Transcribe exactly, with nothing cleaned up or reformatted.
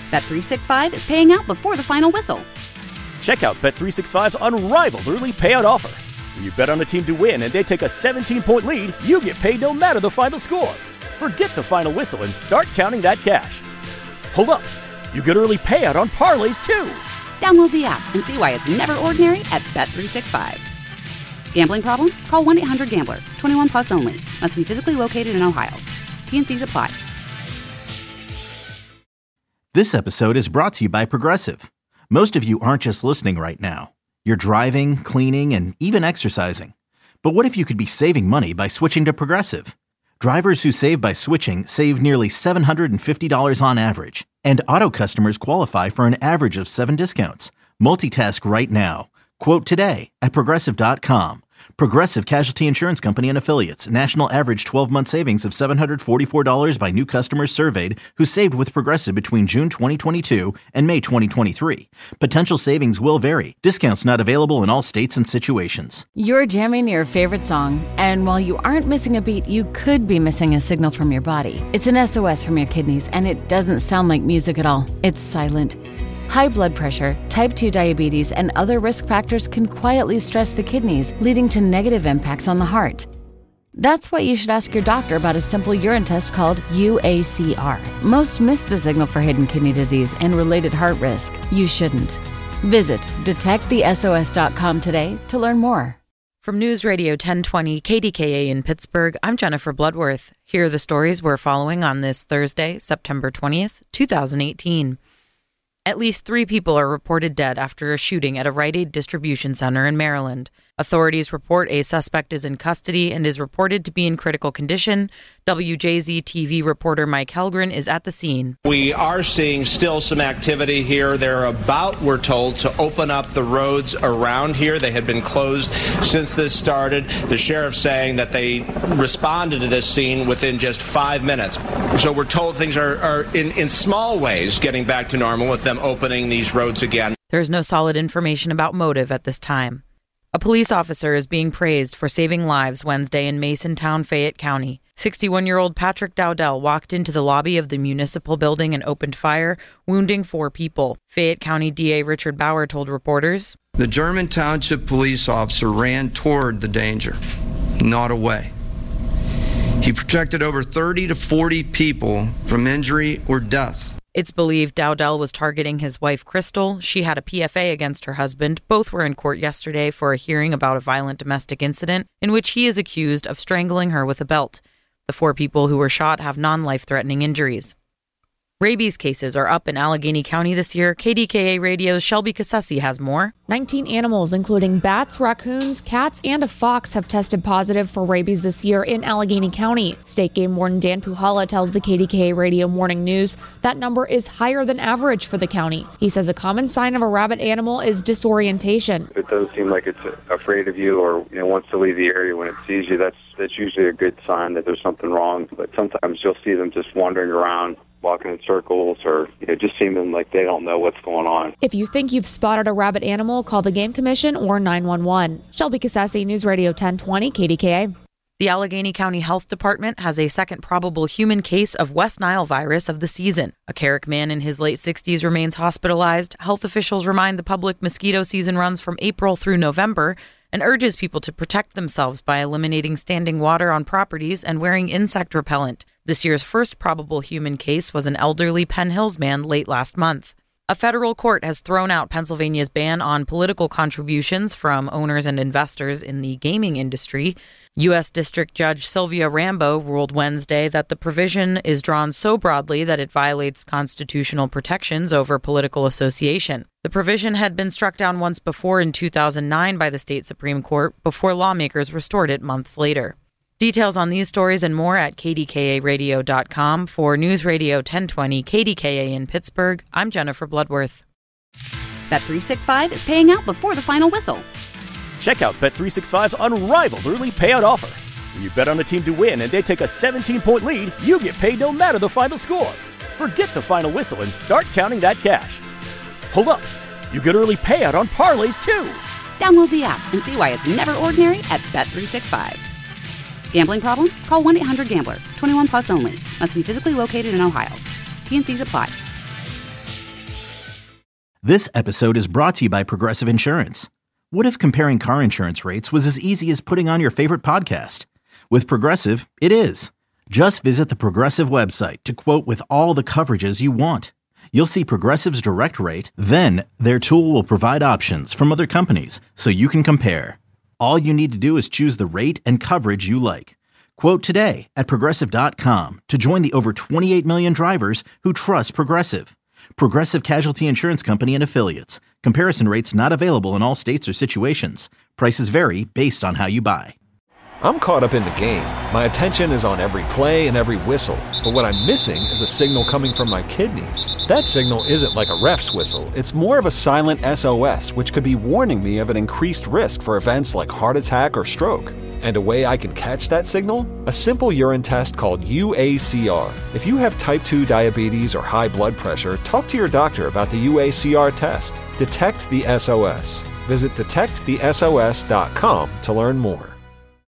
Bet three sixty-five is paying out before the final whistle. Check out Bet three sixty-five's unrivaled early payout offer. When you bet on a team to win and they take a seventeen-point lead, you get paid no matter the final score. Forget the final whistle and start counting that cash. Hold up. You get early payout on parlays, too. Download the app and see why it's never ordinary at Bet three sixty-five. Gambling problem? Call one eight hundred gambler. twenty-one plus only. Must be physically located in Ohio. T and C's apply. This episode is brought to you by Progressive. Most of you aren't just listening right now. You're driving, cleaning, and even exercising. But what if you could be saving money by switching to Progressive? Drivers who save by switching save nearly seven hundred fifty dollars on average. And auto customers qualify for an average of seven discounts. Multitask right now. Quote today at Progressive dot com. Progressive Casualty Insurance Company and Affiliates. National average twelve-month savings of seven hundred forty-four dollars by new customers surveyed who saved with Progressive between June twenty twenty-two and May twenty twenty-three. Potential savings will vary. Discounts not available in all states and situations. You're jamming your favorite song, and while you aren't missing a beat, you could be missing a signal from your body. It's an S O S from your kidneys, and it doesn't sound like music at all. It's silent. High blood pressure, type two diabetes, and other risk factors can quietly stress the kidneys, leading to negative impacts on the heart. That's why you should ask your doctor about a simple urine test called U A C R. Most miss the signal for hidden kidney disease and related heart risk. You shouldn't. Visit detect the S O S dot com today to learn more. From News Radio ten twenty K D K A in Pittsburgh, I'm Jennifer Bloodworth. Here are the stories we're following on this Thursday, September twentieth, twenty eighteen. At least three people are reported dead after a shooting at a Rite Aid distribution center in Maryland. Authorities report a suspect is in custody and is reported to be in critical condition. W J Z T V reporter Mike Helgren is at the scene. We are seeing still some activity here. They're about, we're told, to open up the roads around here. They had been closed since this started. The sheriff saying that they responded to this scene within just five minutes. So we're told things are, are in, in small ways getting back to normal with them opening these roads again. There's no solid information about motive at this time. A police officer is being praised for saving lives Wednesday in Masontown, Fayette County. sixty-one-year-old Patrick Dowdell walked into the lobby of the municipal building and opened fire, wounding four people. Fayette County D A Richard Bauer told reporters, "The German Township police officer ran toward the danger, not away. He protected over thirty to forty people from injury or death." It's believed Dowdell was targeting his wife, Crystal. She had a P F A against her husband. Both were in court yesterday for a hearing about a violent domestic incident in which he is accused of strangling her with a belt. The four people who were shot have non-life-threatening injuries. Rabies cases are up in Allegheny County this year. K D K A Radio's Shelby Cassesi has more. nineteen animals, including bats, raccoons, cats, and a fox, have tested positive for rabies this year in Allegheny County. State Game Warden Dan Puhala tells the K D K A Radio Morning News that number is higher than average for the county. He says a common sign of a rabid animal is disorientation. If it doesn't seem like it's afraid of you or you know wants to leave the area when it sees you, that's that's usually a good sign that there's something wrong. But sometimes you'll see them just wandering around, walking in circles, or you know, just seeming like they don't know what's going on. If you think you've spotted a rabid animal, call the Game Commission or nine one one. Shelby Cassesi, News Radio ten twenty K D K A. The Allegheny County Health Department has a second probable human case of West Nile virus of the season. A Carrick man in his late sixties remains hospitalized. Health officials remind the public mosquito season runs from April through November and urges people to protect themselves by eliminating standing water on properties and wearing insect repellent. This year's first probable human case was an elderly Penn Hills man late last month. A federal court has thrown out Pennsylvania's ban on political contributions from owners and investors in the gaming industry. U S. District Judge Sylvia Rambo ruled Wednesday that the provision is drawn so broadly that it violates constitutional protections over political association. The provision had been struck down once before in two thousand nine by the state Supreme Court before lawmakers restored it months later. Details on these stories and more at K D K A radio dot com. For News Radio ten twenty K D K A in Pittsburgh, I'm Jennifer Bloodworth. Bet three sixty-five is paying out before the final whistle. Check out Bet three sixty-five's unrivaled early payout offer. When you bet on a team to win and they take a seventeen-point lead, you get paid no matter the final score. Forget the final whistle and start counting that cash. Hold up. You get early payout on parlays, too. Download the app and see why it's never ordinary at Bet three sixty-five. Gambling problem? Call one eight hundred gambler. twenty-one plus only. Must be physically located in Ohio. T and C's apply. This episode is brought to you by Progressive Insurance. What if comparing car insurance rates was as easy as putting on your favorite podcast? With Progressive, it is. Just visit the Progressive website to quote with all the coverages you want. You'll see Progressive's direct rate, then their tool will provide options from other companies so you can compare. All you need to do is choose the rate and coverage you like. Quote today at Progressive dot com to join the over twenty-eight million drivers who trust Progressive. Progressive Casualty Insurance Company and Affiliates. Comparison rates not available in all states or situations. Prices vary based on how you buy. I'm caught up in the game. My attention is on every play and every whistle. But what I'm missing is a signal coming from my kidneys. That signal isn't like a ref's whistle. It's more of a silent S O S, which could be warning me of an increased risk for events like heart attack or stroke. And a way I can catch that signal? A simple urine test called U A C R. If you have type two diabetes or high blood pressure, talk to your doctor about the U A C R test. Detect the S O S. Visit detect the S O S dot com to learn more.